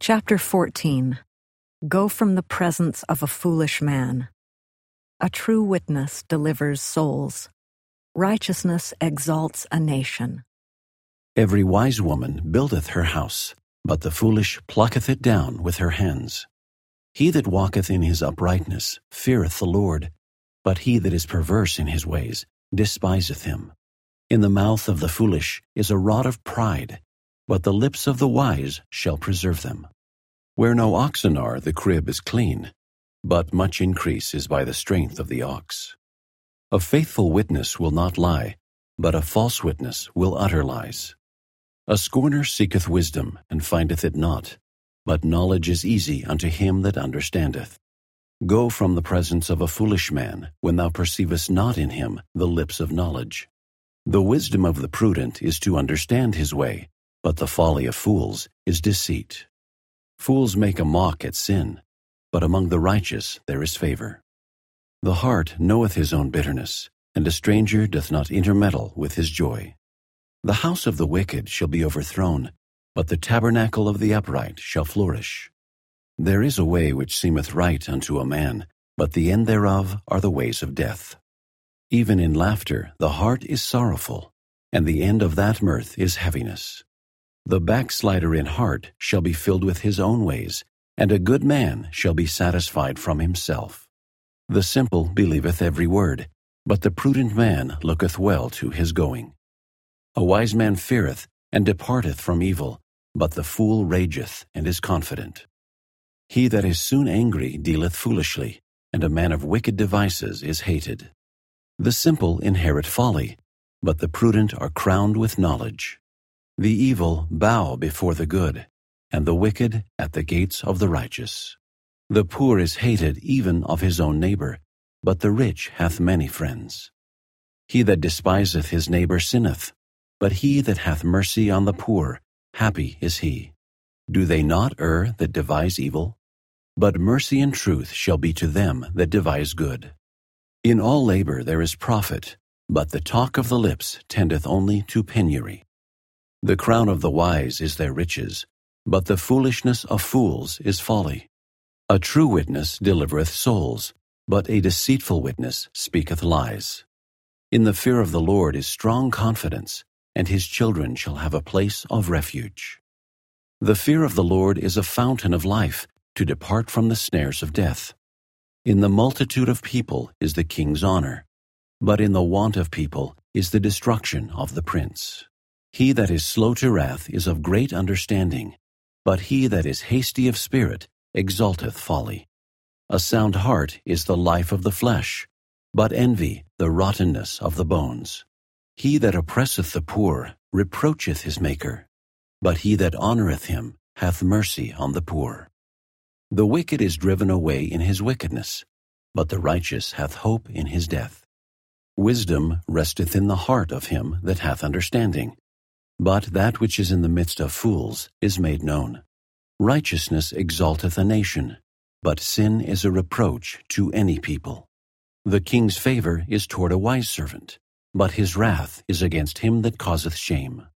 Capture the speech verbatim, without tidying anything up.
Chapter fourteen. Go from the presence of a foolish man. A true witness delivers souls. Righteousness exalts a nation. Every wise woman buildeth her house, but the foolish plucketh it down with her hands. He that walketh in his uprightness feareth the Lord, but he that is perverse in his ways despiseth him. In the mouth of the foolish is a rod of pride, but the lips of the wise shall preserve them. Where no oxen are, the crib is clean, but much increase is by the strength of the ox. A faithful witness will not lie, but a false witness will utter lies. A scorner seeketh wisdom, and findeth it not, but knowledge is easy unto him that understandeth. Go from the presence of a foolish man, when thou perceivest not in him the lips of knowledge. The wisdom of the prudent is to understand his way, but the folly of fools is deceit. Fools make a mock at sin, but among the righteous there is favor. The heart knoweth his own bitterness, and a stranger doth not intermeddle with his joy. The house of the wicked shall be overthrown, but the tabernacle of the upright shall flourish. There is a way which seemeth right unto a man, but the end thereof are the ways of death. Even in laughter the heart is sorrowful, and the end of that mirth is heaviness. The backslider in heart shall be filled with his own ways, and a good man shall be satisfied from himself. The simple believeth every word, but the prudent man looketh well to his going. A wise man feareth, and departeth from evil, but the fool rageth, and is confident. He that is soon angry dealeth foolishly, and a man of wicked devices is hated. The simple inherit folly, but the prudent are crowned with knowledge. The evil bow before the good, and the wicked at the gates of the righteous. The poor is hated even of his own neighbor, but the rich hath many friends. He that despiseth his neighbor sinneth, but he that hath mercy on the poor, happy is he. Do they not err that devise evil? But mercy and truth shall be to them that devise good. In all labor there is profit, but the talk of the lips tendeth only to penury. The crown of the wise is their riches, but the foolishness of fools is folly. A true witness delivereth souls, but a deceitful witness speaketh lies. In the fear of the Lord is strong confidence, and his children shall have a place of refuge. The fear of the Lord is a fountain of life, to depart from the snares of death. In the multitude of people is the king's honor, but in the want of people is the destruction of the prince. He that is slow to wrath is of great understanding, but he that is hasty of spirit exalteth folly. A sound heart is the life of the flesh, but envy the rottenness of the bones. He that oppresseth the poor reproacheth his Maker, but he that honoreth him hath mercy on the poor. The wicked is driven away in his wickedness, but the righteous hath hope in his death. Wisdom resteth in the heart of him that hath understanding, but that which is in the midst of fools is made known. Righteousness exalteth a nation, but sin is a reproach to any people. The king's favor is toward a wise servant, but his wrath is against him that causeth shame.